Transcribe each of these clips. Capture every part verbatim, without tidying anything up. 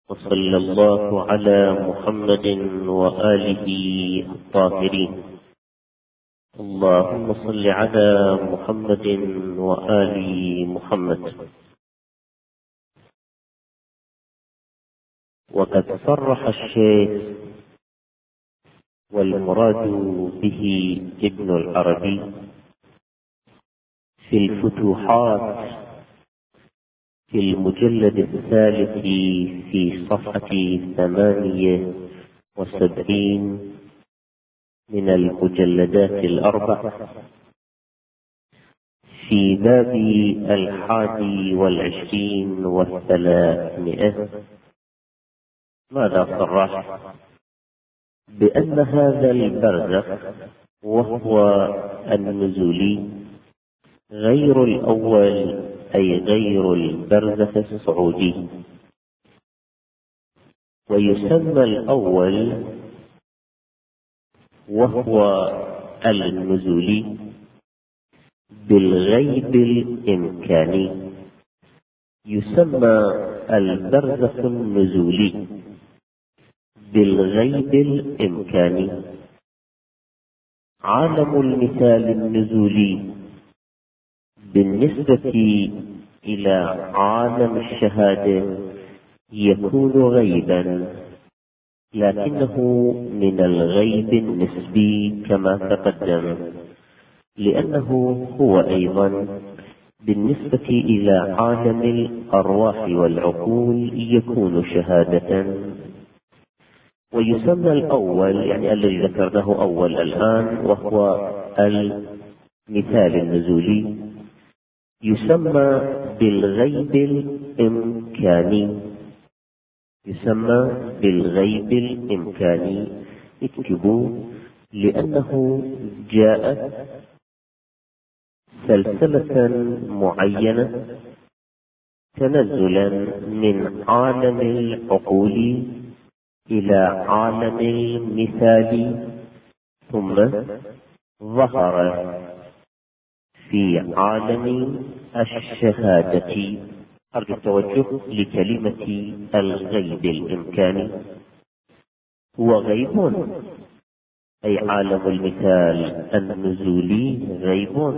وصلى الله على محمد وآله الطاهرين. اللهم صل على محمد وآل محمد. وقد صرح الشيخ والمراد به ابن العربي في الفتوحات في المجلد الثالث في صفحة ثمانية وسبعين من المجلدات الأربع في باب الحادي والعشرين والثلاثمائة. ماذا صرح؟ بأن هذا البرزخ وهو النزولي غير الأول، أي غير البرزخ الصعودي. ويسمى الأول وهو النزولي بالغيب الإمكاني، يسمى البرزخ النزولي بالغيب الإمكاني. عالم المثال النزولي بالنسبة إلى عالم الشهادة يكون غيبا، لكنه من الغيب النسبي كما تقدم، لأنه هو أيضا بالنسبة إلى عالم الأرواح والعقول يكون شهادة. ويسمى الأول، يعني الذي ذكرناه أول الآن وهو المثال النزولي، يسمى بالغيب الإمكاني، يسمى بالغيب الإمكاني. اكتبوا، لأنه جاءت سلسلة معينة تنزلا من عالم العقول إلى عالم المثال، ثم ظهر في عالم الشهادة. أرجو التوجه لكلمة الغيب الإمكاني. هو غيب، أي عالم المثال النزولي غيب،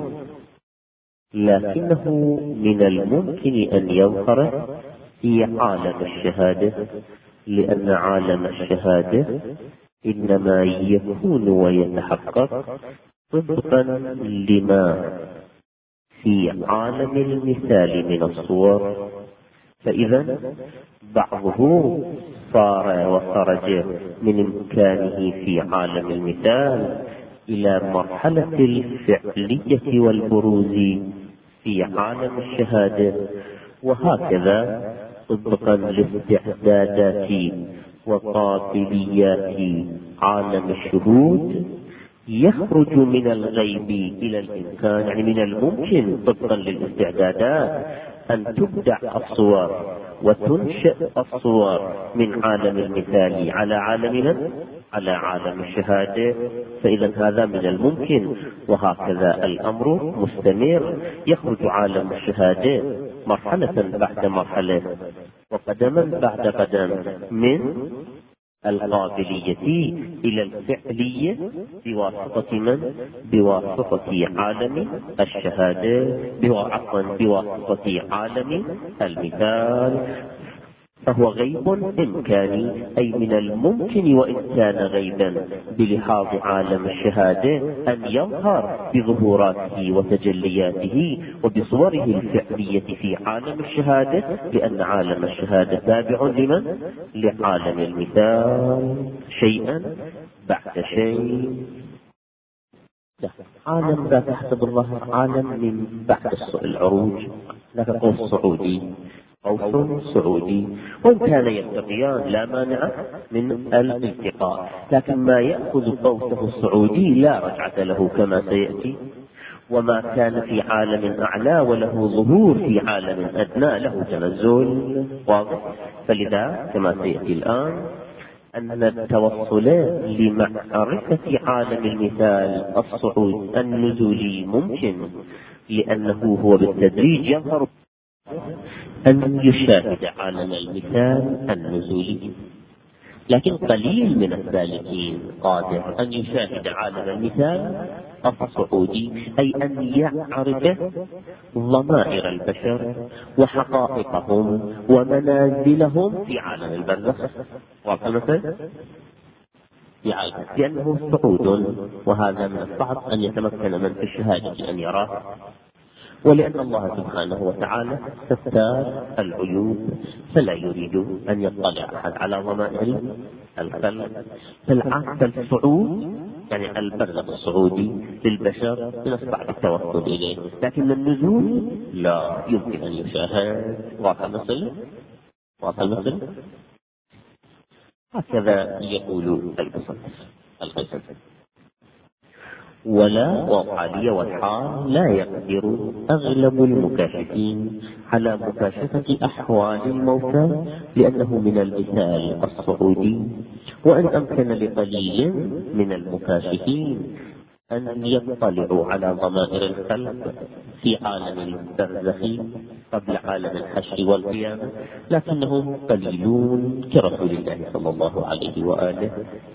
لكنه من الممكن أن يظهر في عالم الشهادة، لأن عالم الشهادة إنما يكون ويتحقق طبقا لما في عالم المثال من الصور. فإذا بعضه صار وخرج من إمكانه في عالم المثال إلى مرحلة الفعلية والبروز في عالم الشهادة، وهكذا طبقا لاستعدادات وقابليات عالم الشهود يخرج من الغيب إلى الإمكان. يعني من الممكن طبقا للاستعدادات أن تبدع الصور وتنشئ الصور من عالم المثال على عالمنا على عالم الشهادة. فإذا هذا من الممكن، وهكذا الأمر مستمر. يخرج عالم الشهادة مرحلة بعد مرحلة وقدما بعد قدم من القابلية إلى الفعلية بواسطة من؟ بواسطة عالم الشهادة، عفوا بواسطة عالم المثال. فهو غيب إمكاني، أي من الممكن وإن كان غيبا بلحاظ عالم الشهادة أن يظهر بظهوراته وتجلياته وبصوره الفعلية في عالم الشهادة، لأن عالم الشهادة تابع لمن؟ لعالم المثال، شيئا بعد شيء. عالم ذات حسب الظاهر عالم من بعد العروج، لا قوس صعودي، قوس صعودي، وإن كان يلتقيان لا مانع من الالتقاء، لكن ما يأخذ قوسه الصعودي لا رجعة له كما سيأتي. وما كان في عالم أعلى وله ظهور في عالم أدنى له تنزل، واضح؟ فلذا كما سيأتي الآن أن التوصل لمعرفة عالم المثال الصعود النزولي ممكن، لأنه هو بالتدريج يظهر أن يشاهد عالم المثال النزولي، لكن قليل من السالكين قادر أن يشاهد عالم المثال الصعودي، أي أن يعرف ضمائر البشر وحقائقهم ومنازلهم في عالم البرزخ. واضح مثلا؟ لأنه صعود، وهذا من الصعب أن يتمكن من في الشهادة أن يراه، ولأن الله سبحانه وتعالى ستار العيوب فلا يريد أن يطلع أحد على ضمائر الخلق. فالصعود يعني البرزخ الصعودي للبشر من الصعب التوصل إليه، لكن النزول لا يمكن أن يشاهد. واضح المثل؟ واضح المثل؟ هكذا يقول المصنف القسم. ولا وقالي والحال لا يقدر أغلب المكاشفين على مكاشفة أحوال الموتى لأنه من المثال الصعودي، وإن أمكن لقليل من المكاشفين أن يطلعوا على ضمائر الخلق في عالم البرزخ قبل عالم الحشر والقيامة، لكنهم قليلون كرسول الله صلى الله عليه وآله.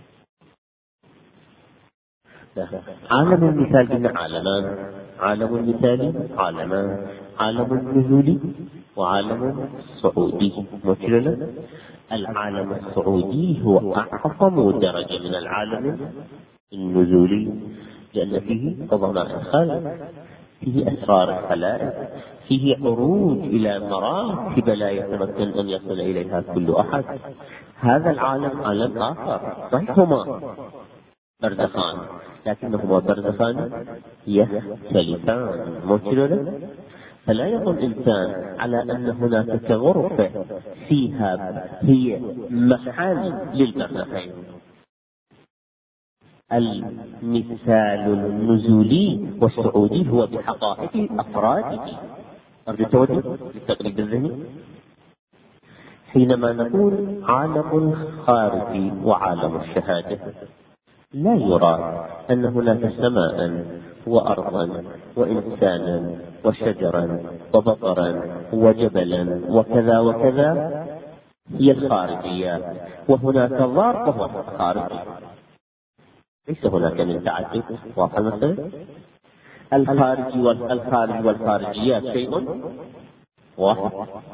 عالم المثال قلنا عالمان: عالم المثال عالمان، عالم النزولي وعالم الصعودي. مثلا العالم الصعودي هو أعظم درجة من العالم النزولي، لأن فيه ضمائر الخلق، فيه أسرار الخلائق، فيه عروج إلى مراتب لا يتمكن أن يصل إليها كل أحد. هذا العالم عالم آخر، صحيح هما برزخان لكنهما برزخان يختلفان. مثلا فلا يظن إنسان على أن هناك غرفة فيها هي محل للبرزخين. المثال النزولي والصعودي هو بحقائق أفراده. أرجو التوجه للتقريب الذهني. حينما نقول عالم الخارج وعالم الشهادة، لا يرى أن هناك سماء وأرضا وإنسانا وشجرا وبقرا وجبلا وكذا وكذا هي الخارجيات، وهناك ضار وهو خارجي. ليس هناك من تعدد. واضح مثلا؟ الخارج والخارج والخارجيات شيء واحد،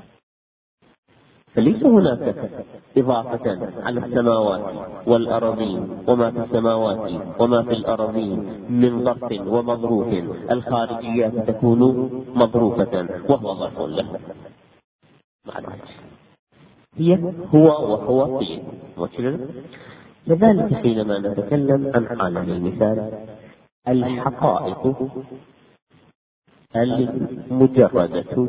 فليس هناك إضافة على السماوات والأراضين وما في السماوات وما في الأراضين من ظرف ومظروف، الخارجيات تكون مظروفة وهو ظرف له. هي هو وهو فيه. كذلك حينما نتكلم عن عالم المثال، الحقائق المجردة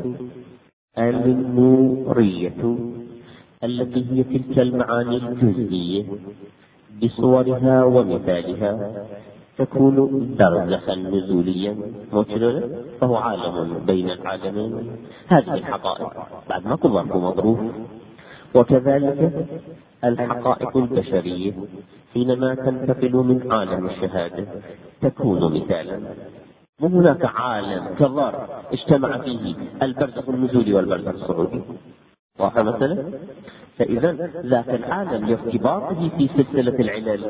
النورية التي هي تلك المعاني الجزئية بصورها ومثالها تكون برزخا نزوليا موجودا، فهو عالم بين العالمين. هذه الحقائق بعد ما كل ظرف مظروف. وكذلك الحقائق البشرية حينما تنتقل من عالم الشهادة تكون مثالا. وهناك عالم كظرف اجتمع فيه البرزخ النزولي والبرزخ الصعودي. واضح مثلا؟ فإذا ذاك العالم لارتباطه في سلسلة العلل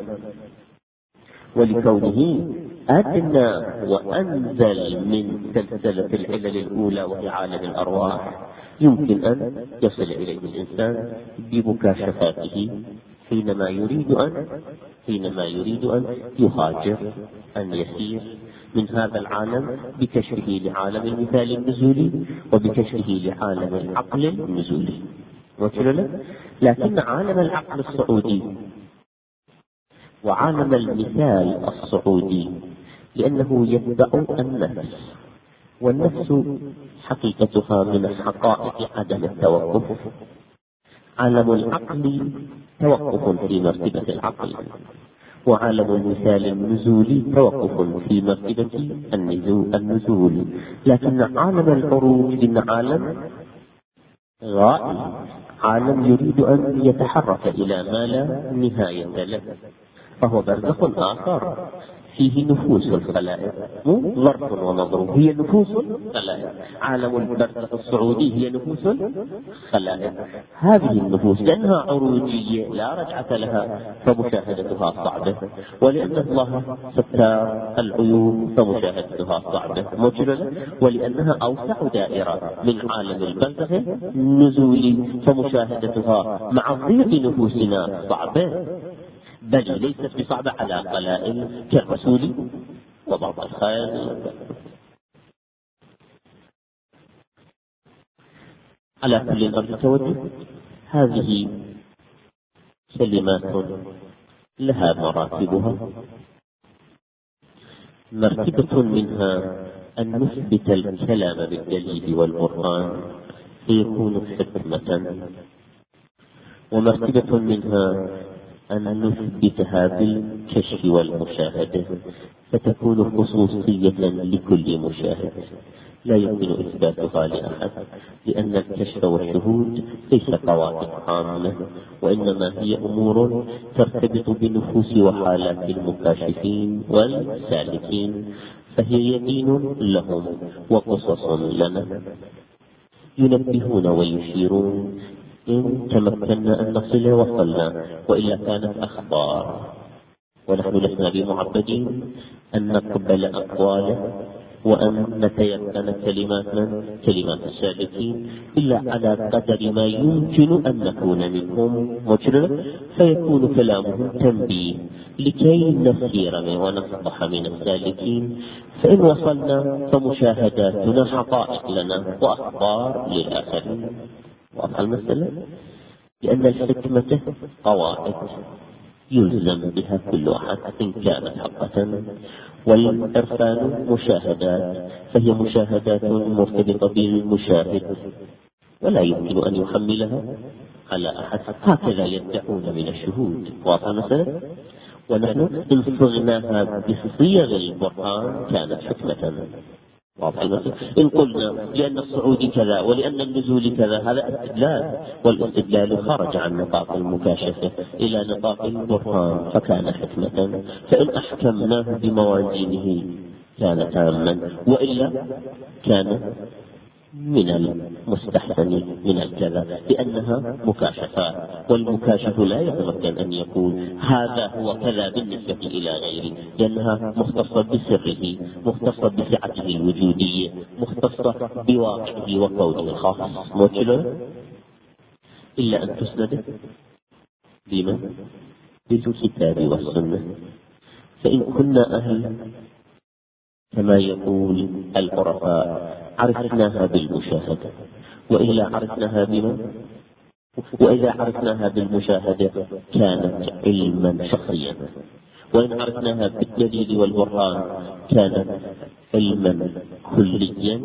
ولكونه أدنى وأنزل من سلسلة العلل الأولى وهي عالم الأرواح، يمكن أن يصل إليه الإنسان بمكاشفاته حينما يريد أن حينما يريد أن يهاجر، أن يسير من هذا العالم بكشفه لعالم المثال النزولي وبكشفه لعالم العقل النزولي. لكن عالم العقل الصعودي وعالم المثال الصعودي لأنه يتبع النفس، والنفس حقيقتها من حقائق عدم التوقف. عالم العقل توقف في مرتبة العقل، وعالم المثال النزولي توقف في مرتبة النزول. لكن عالم العروج من عالم غائب، عالم يريد أن يتحرك إلى ما لا نهاية له، فهو برزخ آخر. فيه نفوس الخلائق، مو ظرف ومظروف، هي نفوس الخلائق. عالم البرزخ الصعودي هي نفوس الخلائق. هذه النفوس لأنها عروجية لا رجعة لها فمشاهدتها صعبة، ولأن الله ستار العيوب فمشاهدتها صعبة، ولأنها أوسع دائرة من عالم البرزخ النزولي فمشاهدتها مع ضيق نفوسنا صعبة، بل ليست بصعبة على قلائل كالرسول وبعض الخيل. على كل الأرض توجه. هذه كلمات لها مراتبها. مرتبة منها أن نثبت الكلام بالدليل والبرهان فيكون حكمة، ومرتبة منها أن نثبتها بالكشف والمشاهدة فتكون خصوصية لكل مشاهد لا يمكن إثباتها لأحد، لأن الكشف والشهود ليس قواعد عامة، وإنما هي أمور ترتبط بنفوس وحالات المكاشفين والسالكين، فهي يقين لهم وقصص لنا. ينبهون ويشيرون، إن تمكنا أن نصل وصلنا، وإلا كانت أخبار، ونحن لسنا بمعبدين أن نقبل أقواله وأن نتيقن كلماتنا كلمات السابقين إلا على قدر ما يمكن أن نكون منهم مجرد، فيكون كلامهم تنبيه لكي نسير ونصبح من السالكين. فإن وصلنا فمشاهداتنا حقائق لنا وأخبار للآخرين. واضح المسألة؟ لأن الحكمة قواعد يلزم بها كل أحد إن كانت حقة، والإرسال مشاهدات فهي مشاهدات مرتبطة بالمشاهد ولا يمكن أن يحملها على أحد، هكذا يدعون من الشهود. واضح المسألة؟ ونحن إن صغناها بصيغ القرآن كانت حكمة. واضح المسألة؟ إن قلنا لأن الصعود كذا ولأن النزول كذا هذا استدلال، والاستدلال خرج عن نطاق المكاشفة إلى نطاق البرهان فكان حكمة. فإن أحكمناه بموازينه كان تاما، وإلا كان من المستحسن من الكذا، لأنها مكاشفات، والمكاشف لا يتمكن أن يقول هذا هو كذا بالنسبة إلى غيره، لأنها مختصة بسره، مختصة بسعته الوجودية، مختصة بواقعه وقوله الخاص، موجه إلا أن تسند بما بالكتاب والسنة. فإن كنا أهل كما يقول العرفاء عرفناها بالمشاهدة، وإلا عرفناها بما وإذا عرفناها بالمشاهدة كانت علما شخصيا، وإن عرفناها بالدليل والبرهان كانت علما كليا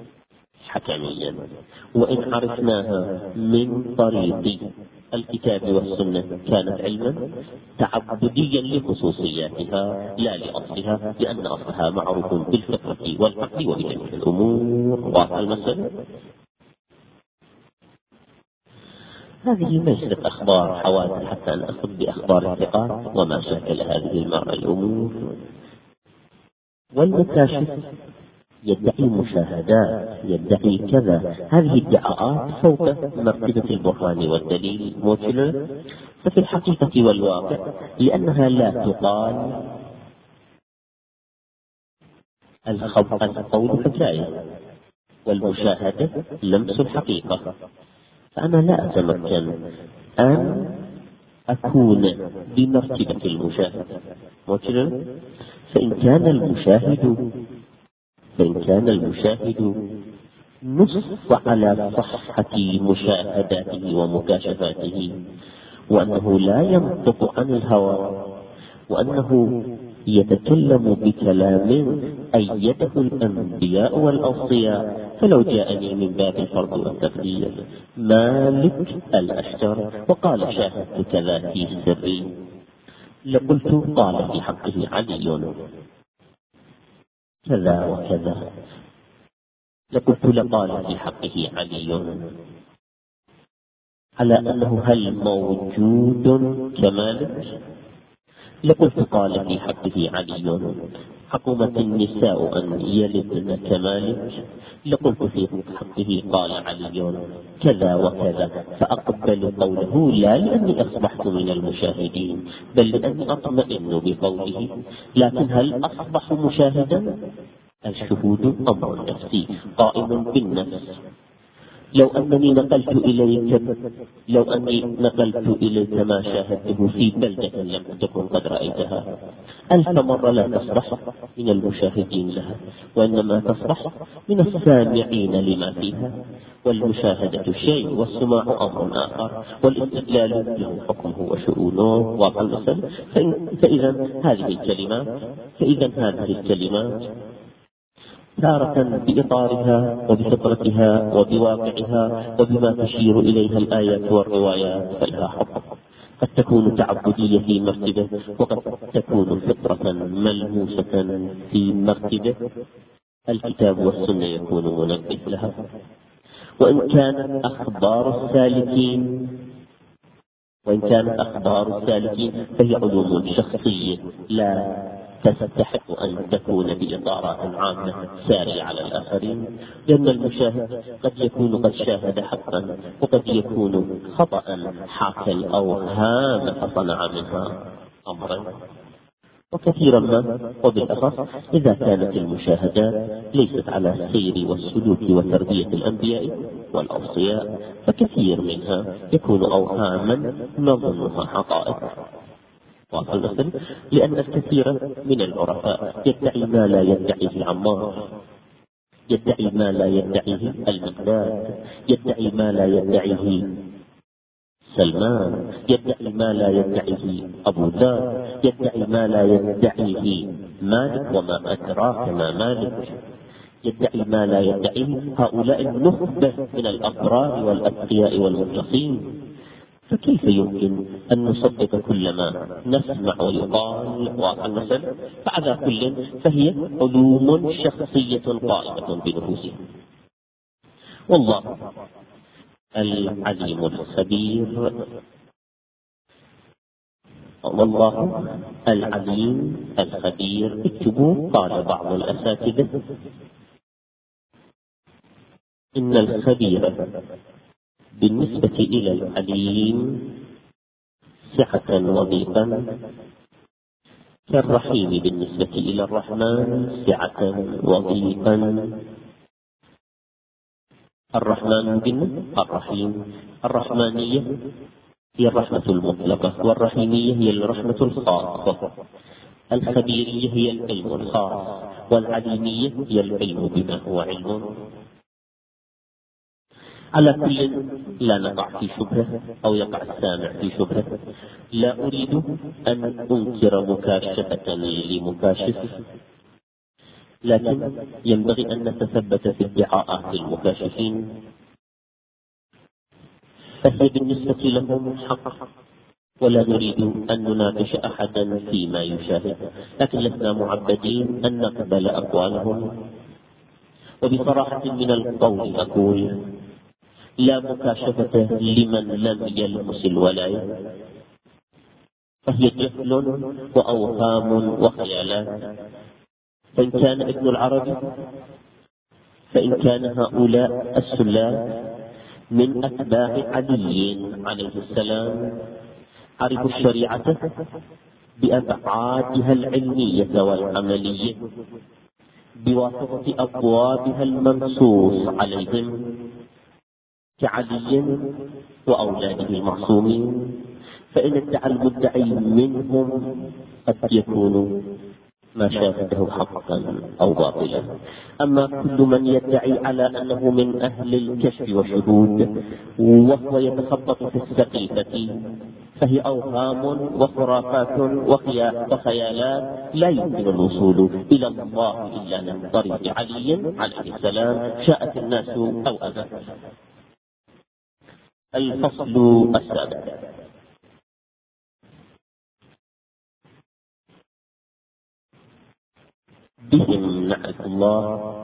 حكميا، وإن عرفناها من طريق الكتاب والسنة كانت علما تعبديا لخصوصياتها لا لأصلها، لأن أصلها معروف بالفطرة والعقل وبجميع الأمور. واضح المسألة؟ هذه ليست أخبار حوادث حتى نأخذ بأخبار الثقات وما شكل هذه المرة الأمور. والمكاشف يدعي مشاهدات، يدعي كذا، هذه ادعاءات فوق مرتبة البرهان والدليل موكلة. ففي الحقيقة والواقع لأنها لا تقال القول حكاية والمشاهدة لمس الحقيقة، فأنا لا أتمكن أن أكون بمرتبة المشاهد موكلة. فإن كان المشاهد فإن كان المشاهد نص على صحة مشاهداته ومكاشفاته، وأنه لا ينطق عن الهوى، وأنه يتكلم بكلام أيده الأنبياء والأوصياء، فلو جاءني من باب الفرض والتفضيل مالك الأشجر وقال شاهدت كذا في سري لقلت قال في حقه علي كذا وكذا، لقلت لقال في حقه علي، على أنه هل موجود كمالك؟ لقلت قال في حقه علي: حكمت النساء أن يلدن كمالك. لقلت في حقه قال علي كذا وكذا، فأقبل قوله لا لأني أصبحت من المشاهدين، بل لأني أطمئن بقوله. لكن هل أصبح مشاهدا؟ الشهود أمر نفسي قائم بالنفس. لو أنني نقلت إليك لو أني نقلت إليك ما شاهدته في بلدة لم تكن قد رأيتها ألف مرة، لا تصبح من المشاهدين لها، وإنما تصبح من السامعين لما فيها. والمشاهدة شيء والسماع أمر آخر، والاستدلال له حكمه وشؤونه وقلصا. فإذا هذه الكلمات فإذا هذه الكلمات تارة بإطارها وبفطرتها وبواقعها وبما تشير إليها الآيات والروايات فلها حكم. قد تكون تعبدية في مرتبة، وقد تكون فطرة ملموسة في مرتبة الكتاب والسنة يكون منبه لها. وإن كانت أخبار السالكين وإن كانت أخبار السالكين فهي علوم شخصية لا تستحق أن تكون بإطارات عامة سارية على الآخرين، لأن المشاهد قد يكون قد شاهد حقا، وقد يكون خطأ حاكى الأوهام فصنع منها أمرا. وكثيرا ما وبالأخص إذا كانت المشاهدات ليست على السير والسلوك وتربية الأنبياء والأوصياء، فكثير منها يكون أوهاما نظنها حقائق. مثل لأن الكثير من العرفاء يدعي ما لا يدعيه عمار، يدعي ما لا يدعيه المقداد، يدعي ما لا يدعيه سلمان، يدعي ما لا يدعيه أبو ذر، يدعي ما لا يدعيه مالك وما أدراك ما مالك، يدعي ما لا يدعيه هؤلاء النخبة من الأبرار والأتقياء والمخلصين. فكيف يمكن أن نصدق كل ما نسمع ويقال واقع المثل؟ بعد كل فهي علوم شخصية قائمة بنفوسها. والله العليم الخبير والله العليم الخبير. اكتبوا قال بعض الأساتذة إن الخبير بالنسبة إلى العليم سعة وضيقا، كالرحيم بالنسبة إلى الرحمن سعة وضيقا. الرحمن بن الرحيم، الرحمانية هي الرحمة المطلقة، والرحيمية هي الرحمة الخاصة. الخبيرية هي العلم الخاص، والعليمية هي العلم بما هو علم. على كل لا نقع في شبهة أو يقع السامع في شبهة. لا أريد أن أنكر مكاشفة لمكاشف، لكن ينبغي أن نتثبت في ادعاءات المكاشفين، فهي بالنسبة لهم حق، ولا نريد أن نناقش أحدا فيما يشاهد، لكن لسنا معبدين أن نقبل أقوالهم. وبصراحة من القول أقول لا مكاشفة لمن لم يلمس الولاية، فهي جهل وأوهام وخيالات. فإن كان ابن العربي فإن كان هؤلاء السلال من أتباع علي عليه السلام عرفوا الشريعة بأبعادها العلمية والعملية بواسطة أبوابها المنصوص عليهم كعلي وأولاده المعصومين، فإن ادعى المدعي منهم قد يكون ما شاهده حقا أو باطلا. أما كل من يدعي على أنه من أهل الكشف والشهود وهو يتخبط في السقيفة فهي أوهام وخرافات وخيالات لا يمكن الوصول إلى الله إلا من طريق علي عليه السلام، شاءت الناس أو أبت. الفصل السابع: بهم نعرف الله،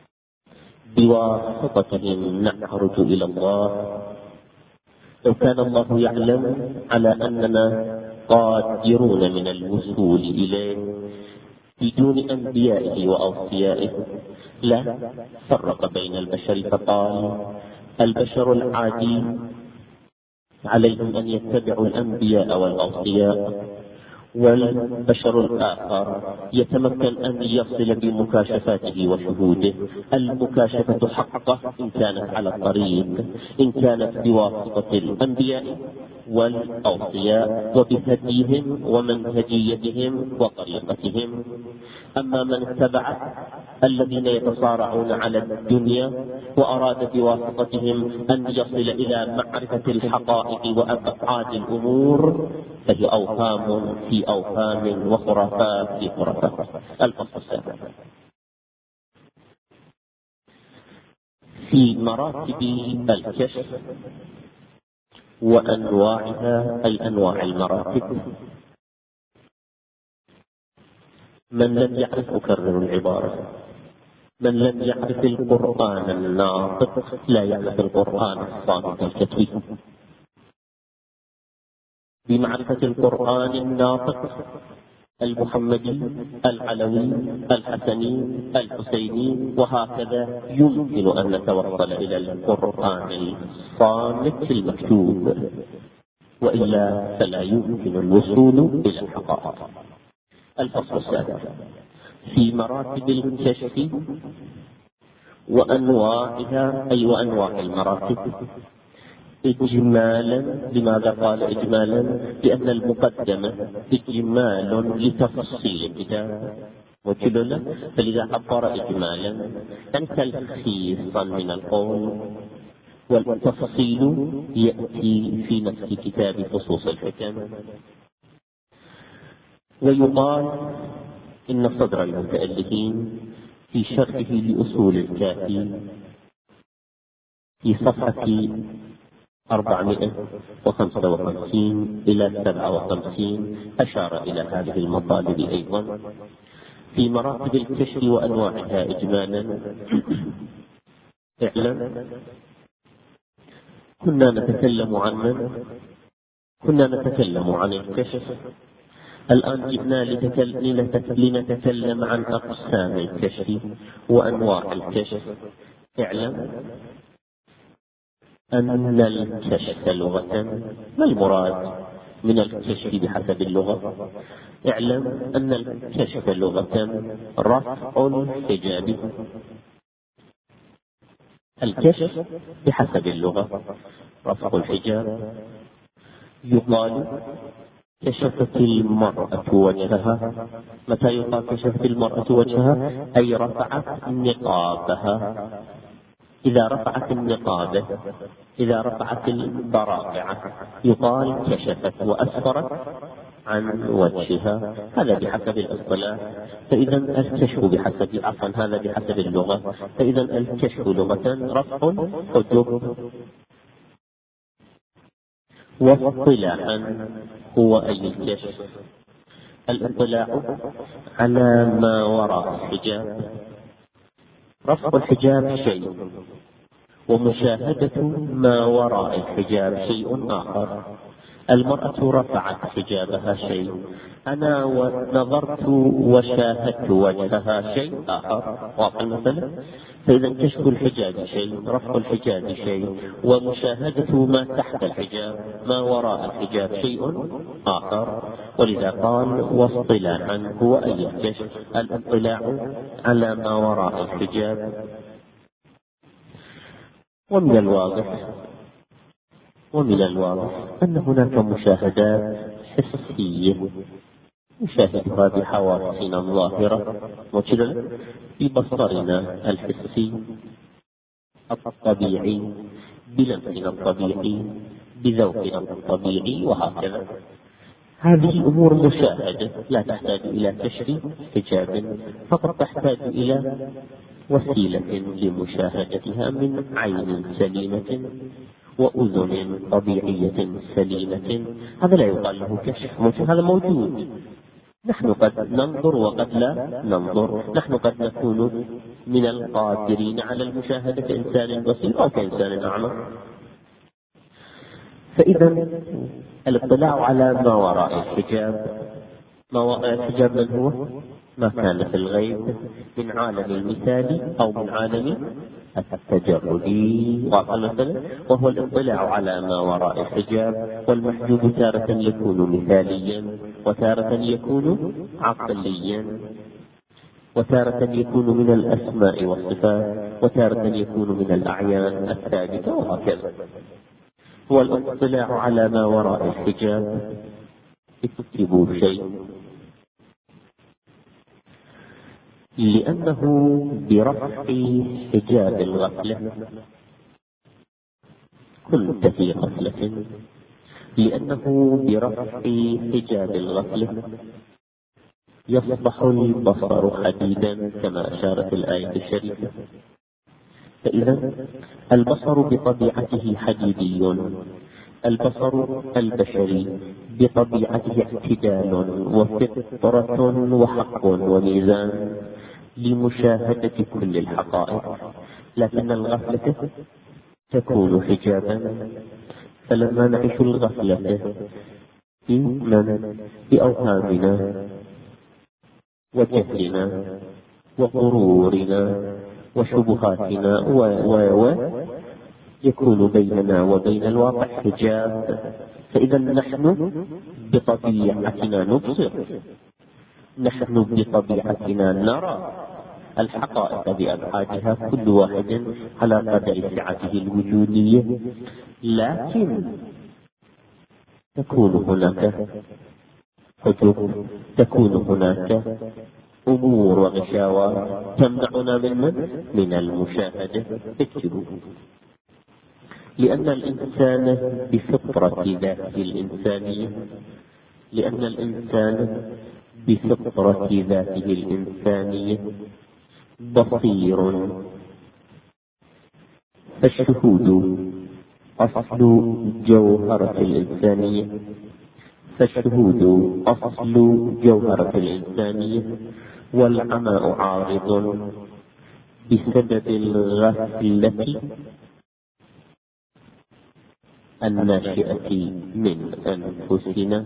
بواسطتهم نخرج إلى الله. لو كان الله يعلم على أننا قادرون من الوصول إليه بدون أنبيائه وأوصيائه؟ لا، فرق بين البشر فقال: البشر العادي عليهم أن يتبعوا الأنبياء والأوصياء، والبشر الآخر يتمكن أن يصل بمكاشفاته وشهوده. المكاشفة حقه إن كانت على الطريق، إن كانت بواسطة الأنبياء والأوصياء وبهديهم ومنهجيتهم وطريقتهم. أما من اتبع الذين يتصارعون على الدنيا وأراد بواسطتهم أن يصل إلى معرفة الحقائق وأبعاد الأمور، فهي أوهام في أوهام وخرافات في خرافات. الفصل السابع في مراتب الكشف وأنواعها، أي أنواع المراتب. من لم يعرف، أكرر العبارة، من لم يعرف القرآن الناطق لا يعرف القرآن الصامت الكتبي. بمعرفة القرآن الناطق المحمدي العلوي الحسني الحسيني وهكذا يمكن أن نتوصل إلى القرآن الصامت المكتوب، وإلا فلا يمكن الوصول إلى الحقائق. الفصل السابع في مراتب الكشف وأنواعها، أي وأنواع المراتب إجمالا. لماذا قال إجمالا؟ لأن المقدمة إجمال لتفصيل الكتاب وكلنا، فلذا عبر إجمالا يعني تلخيصا من القول، والتفصيل يأتي في نفس كتاب فصوص الحكم. ويقال إن صدر المتألفين في شرحه لأصول الكافي في صفحة أربعمائة وخمسة وخمسين إلى سبعة وخمسين أشار إلى هذه المطالب أيضا في مراتب الكشف وأنواعها إجمالا. اعلم كنا نتكلم عن من؟ كنا نتكلم عن الكشف. الآن جئنا لنتكلم عن أقسام الكشف وأنواع الكشف. اعلم أن الكشف لغة، ما المراد من الكشف بحسب اللغة؟ اعلم أن الكشف لغة رفع الحجاب. الكشف بحسب اللغة رفع الحجاب. يقال كشفت المرأة وجهها. متى يقال كشفت المرأة وجهها؟ أي رفعت نقابها. إذا رفعت النقابة، إذا رفعت البراقعة، يقال كشفت وأسفرت عن وجهها. هذا بحسب الاصطلاح. فإذا الكشف بحسب عفوا هذا بحسب اللغة. فإذا الكشف لغة رفع الحجب، واصطلاحا هو أي الكشف؟ الاطلاع على ما وراء الحجاب. رفع الحجاب شيء، ومشاهدة ما وراء الحجاب شيء آخر. المرأة رفعت حجابها شيء، أنا نظرت وشاهدت وجهها شيء آخر. واضح المثل؟ فإذا كشف الحجاب شيء، رفع الحجاب شيء، ومشاهدة ما تحت الحجاب ما وراء الحجاب شيء آخر. ولذا قال واصطلاحا هو أي الكشف؟ الاطلاع على ما وراء الحجاب. ومن الواضح ومن الواضح أن هناك مشاهدات حسية نشاهدها بحواسنا الظاهرة وكذا ببصرنا الحسي الطبيعي، بلمسنا الطبيعي، بذوقنا الطبيعي، وهكذا. هذه أمور مشاهدة لا تحتاج إلى كشف حجاب، فقط تحتاج إلى وسيلة لمشاهدتها من عين سليمة وأذن طبيعية سليمة. هذا لا يقال له كشف، هذا موجود. نحن قد ننظر وقد لا ننظر. نحن قد نكون من القادرين على المشاهدة كإنسان بصير أو كإنسان أعمى. فإذا الاطلاع على ما وراء الحجاب، ما وراء الحجاب من هو؟ ما كان في الغيب من عالم المثال أو من عالم التجردي، وهو الاطلاع على ما وراء الحجاب. والمحجوب تارة يكون مثاليا، وتارة يكون عقليا، وتارة يكون من الأسماء والصفات، وتارة يكون من الأعيان الثابتة، وهكذا. هو الاطلاع على ما وراء الحجاب. اكتبوا شيء، لأنه برفع حجاب الغفلة، كنت في غفلة، لأنه برفع حجاب الغفلة يصبح البصر حديدا كما أشارت الآية الشريفة. فإذا البصر بطبيعته حديدي، البصر البشري بطبيعته اعتدال وفطرة وحق وميزان لمشاهدة كل الحقائق، لكن الغفلة تكون حجابا. فلما نعيش الغفلة بأوهامنا وجهلنا وغرورنا وشبهاتنا و و و يكون بيننا وبين الواقع حجاب. فإذا نحن بطبيعتنا نبصر، نحن بطبيعتنا نرى الحقائق بأبعادها، كل واحد على قدر سعته الوجودية، لكن تكون هناك حجب، تكون هناك أمور وغشاوات تمنعنا من من المشاهدة. اكتبوا، لأن الإنسان بفطرة ذاته الإنسانية، لأن الإنسان بفطرة ذاته الإنسانية بصير. فالشهود أصل جوهرة الإنسانية، فالشهود أصل جوهرة الإنسانية، والعماء عارض بسبب الغفلة الناشئة من أنفسنا.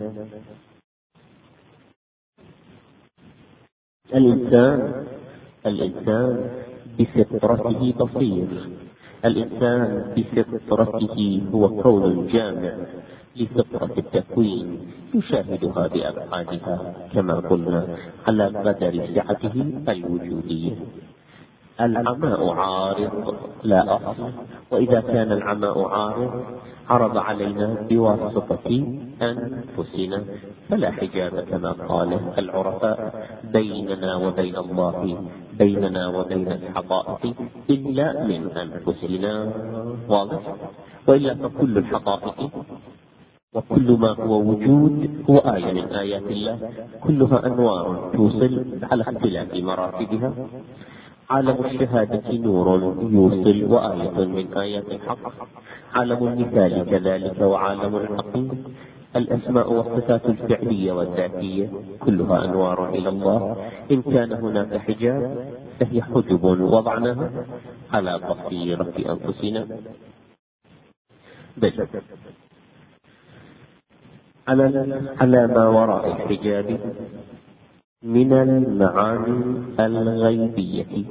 الإنسان الإنسان بفطرته بصير، الإنسان بفطرته هو كون جامع لفطرة التكوين يشاهدها بأبعادها كما قلنا على قدر سعته الوجودية. العماء عارض لا أصل، وإذا كان العماء عارض عرض علينا بواسطة أنفسنا، فلا حجاب كما قال العرفاء بيننا وبين الله، بيننا وبين الحقائق إلا من أنفسنا. واضح؟ وإلا فكل الحقائق وكل ما هو وجود هو آية من آيات الله، كلها أنوار توصل على اختلاف مراتبها. عالم الشهادة نور يوصل وآية من آيات الحق، عالم المثال كذلك، وعالم الحق. الأسماء والصفات الفعلية والذاتية كلها أنوار إلى الله. إن كان هناك حجاب فهي حجب وضعناها على بصيرة أنفسنا. بل على على ما وراء الحجاب من المعاني الغيبية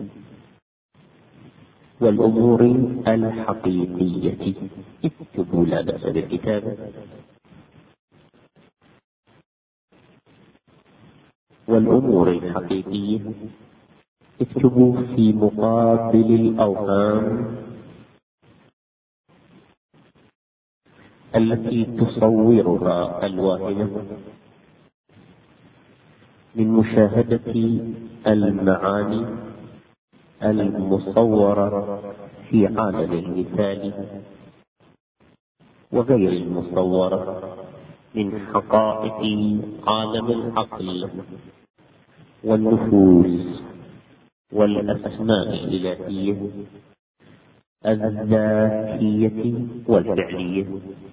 والأمور الحقيقية. اكتبوا لا بأس بالكتابة. والأمور الحقيقية اكتبوا في مقابل الأوهام التي تصورها الواهمة من مشاهدة المعاني المصورة في عالم المثال وغير المصورة من حقائق عالم العقل والنفوس والأسماء الإلهية الذاتية والفعلية،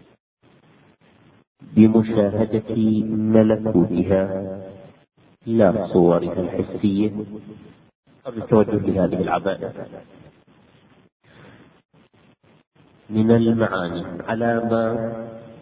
بمشاهدة ملكوتها لا صورها الحسية. التوجه لهذه العبادة من المعاني على ما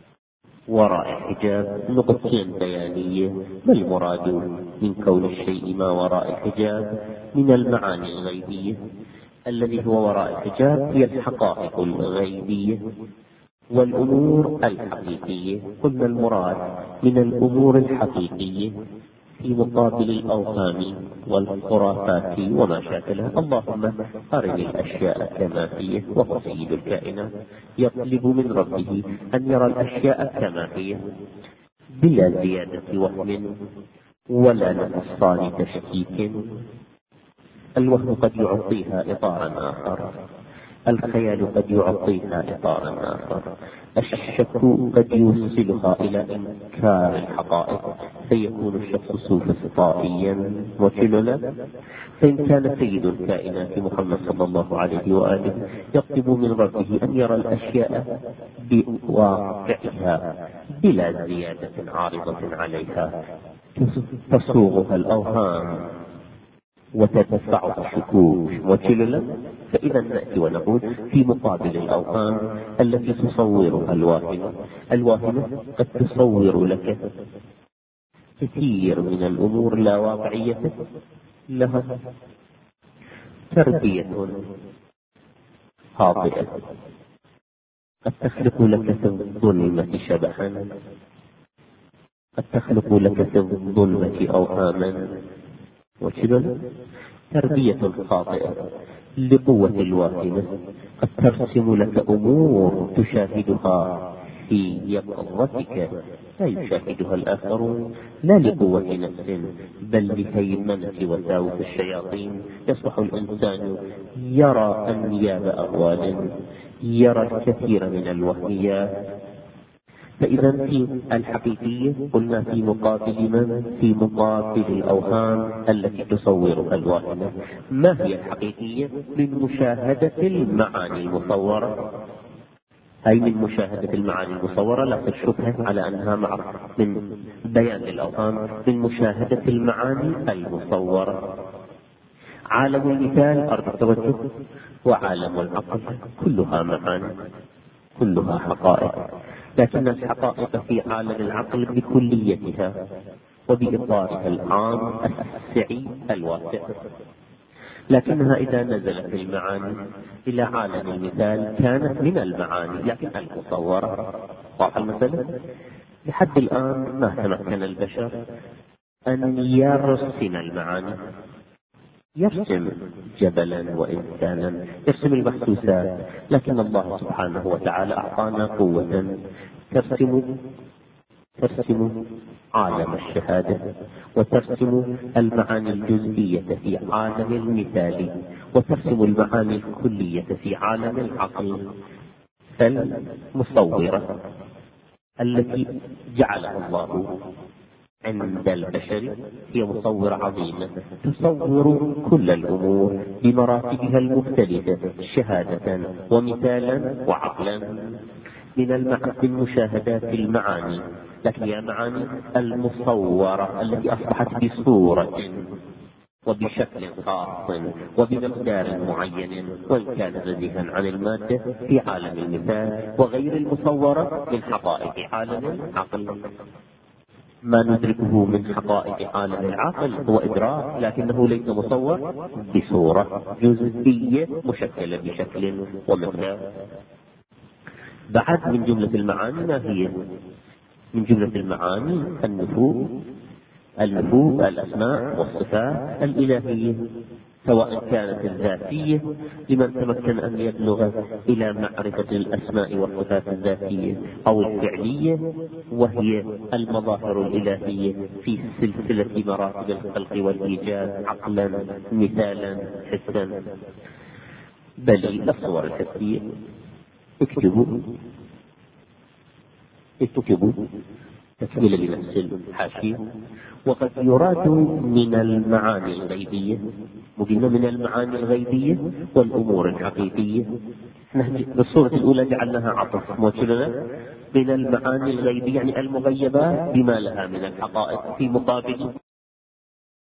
وراء الحجاب نقطتين بيانية: ما المراد من كون الشيء ما وراء الحجاب؟ من المعاني الغيبية. الذي هو وراء الحجاب هي الحقائق الغيبية والأمور الحقيقية. قلنا المراد من الأمور الحقيقية في مقابل الأوهام والخرافات وما شاكلها. اللهم أرني الأشياء كما هي، وهو سيد الكائنات يطلب من ربه أن يرى الأشياء كما هي بلا زيادة وهم ولا نقصان تشكيك. الوهم قد يعطيها إطارا آخر، الخيال قد يعطيها إطارا آخر، الشك قد يوصلها إلى إنكار الحقائق فيكون الشخص سوفسطائيا وكللا. فإن كان سيد الكائنات محمد صلى الله عليه وآله يطلب من ربه أن يرى الأشياء بواقعها بلا زيادة عارضة عليها تصوغها الأوهام وتدفعها الشكوك وكللا، فإذا نأتي ونقول في مقابل الأوهام التي تصورها الواهمة. الواهمة قد تصور لك كثير من الأمور لا واقعية لها، تربية خاطئة قد تخلق لك في الظلمة شبحا، قد تخلق لك في الظلمة أوهاما وكذا. تربية خاطئة لقوة الواهمة قد ترسم لك أمور تشاهدها في يقظتك لا يشاهدها الآخرون، لا لقوة نفس بل لهيمنة وساوس الشياطين. يصبح الإنسان يرى أنياب أهوال، يرى الكثير من الوهميات. فإذا في الحقيقية قلنا في مقابل من؟ في مقابل الأوهام التي تصورها الواهمة. ما هي الحقيقية؟ من مشاهدة المعاني المصورة، أي من مشاهدة المعاني المصورة، لا الشبهة على أنها مع من بيان الأوهام، من مشاهدة المعاني المصورة. عالم المثال أرض التوجه وعالم العقل كلها معاني، كلها حقائق، لكن الحقائق في عالم العقل بكليتها وبإطارها العام السعي الواسع، لكنها إذا نزلت المعاني إلى عالم المثال كانت من المعاني لكن المصورة. واضح المسألة؟ لحد الآن ما تمكن البشر أن يرسم المعاني، يرسم جبلا وإنسانا، يرسم المحسوسات، لكن الله سبحانه وتعالى أعطانا قوة ترسم ترسم عالم الشهادة وترسم المعاني الجزئية في عالم المثال وترسم المعاني الكلية في عالم العقل. فالمصورة التي جعلها الله عند البشر هي مصورة عظيمة تصور كل الأمور بمراتبها المختلفة شهادة ومثالا وعقلا. من المشاهدات المعاني، لكن هي معاني المصورة التي أصبحت بصورة وبشكل خاص وبمقدار معين، وإن كان بديها عن المادة في عالم المثال، وغير المصورة من حقائق عالم العقل. ما ندركه من حقائق عالم العقل هو إدراك، لكنه ليس مصور بصورة جزئية مشكلة بشكل ومقدار. بعد من جملة المعاني ما هي؟ من جملة المعاني النفوذ، النفوذ الأسماء والصفات الإلهية، سواء كانت الذاتية لمن تمكن أن يبلغ إلى معرفة الأسماء والصفات الذاتية، أو الفعلية وهي المظاهر الإلهية في سلسلة مراتب الخلق والإيجاد عقلا مثالا حسا. بل الصور الحسية اكتبوا اكتبوا تكملة لنفس الحاشية. وقد يراد من المعاني الغيبية، وقلنا من المعاني الغيبية والأمور الحقيقية، بالصورة الأولى جعلناها عطف موصلنا من المعاني الغيبية يعني المغيبات بما لها من الحقائق في مقابل